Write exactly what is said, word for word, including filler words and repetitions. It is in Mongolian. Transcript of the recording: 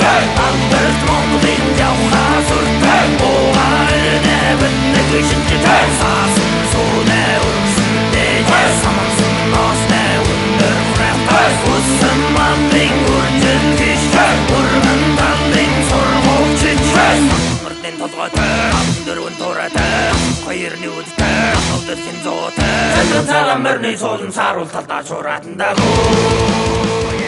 Амберт Монголын явхаа сүртэй Буугаар нэвэн нэгшинтэй Саасан сууны өргсөн дээжээ Самансан ноосны өндөр хүрээхтэй Үсэн мамлын үржил гişтэй Өрмөн талын сурмогчичтэй Мөрдэн толгойтой Ам дөрвөн тураатай Хоёр нүдтэй Олдэрхин зоотой Цэцэн цагаан мөрний суулан сааруул талдаа шураатан дагуу